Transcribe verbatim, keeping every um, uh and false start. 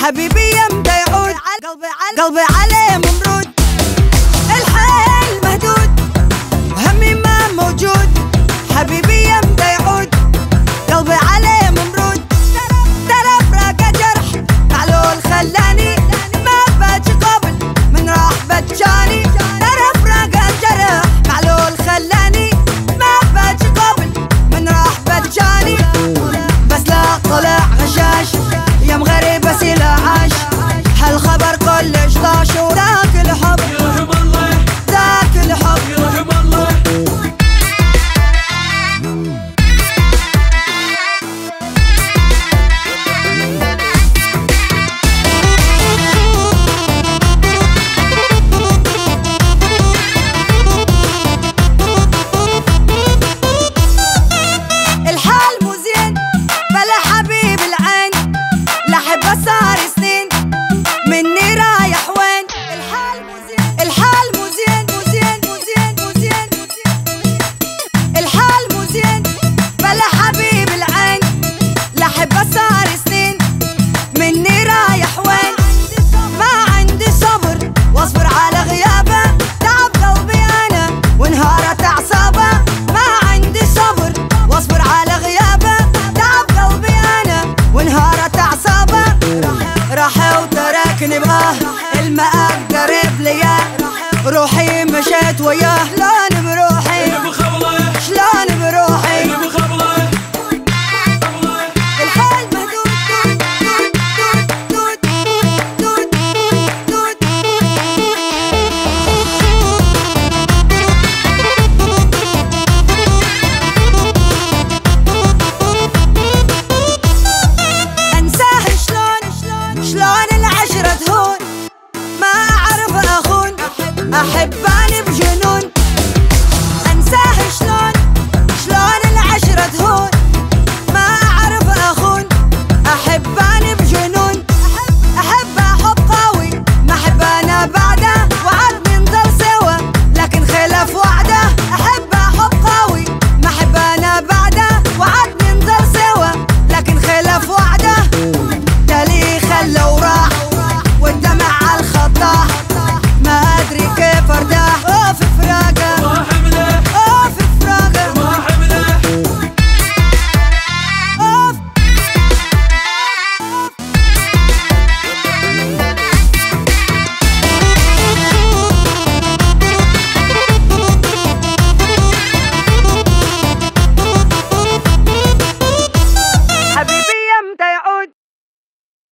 حبيبي يمتى يعود قلبي عليه ممرود، الحال مهدود وهمي ما موجود. حبيبي يمتى يعود قلبي عليه ممرود، ترى فراقه جرح معلول خلاني ما باتش قبل من راح بتجاني. ترى فراقه جرح معلول خلاني ما باتش قبل من راح بتجاني. بس لا طلع غشاش يم غريب بس لا عاش، هالخبر كلش طاش وذاك الحب ذاك الحب. الحال مو زين بلا حبيب العين، لحب صار سنين مني رايح وين. الحال مو زين الحال مو زين مو زين مو زين مو زين الحال مو زين بلا حبيب العين، لحب صار سنين مني رايح وين. ما عندي صبر واصبر على غيابه، تعب قلبي انا وانهارت اعصابه. ما عندي صبر واصبر على غيابه، تعب قلبي انا وانهارت اعصابه. راح وتركني بغاه المآب قريب لياه، روحي مشيت وياه لون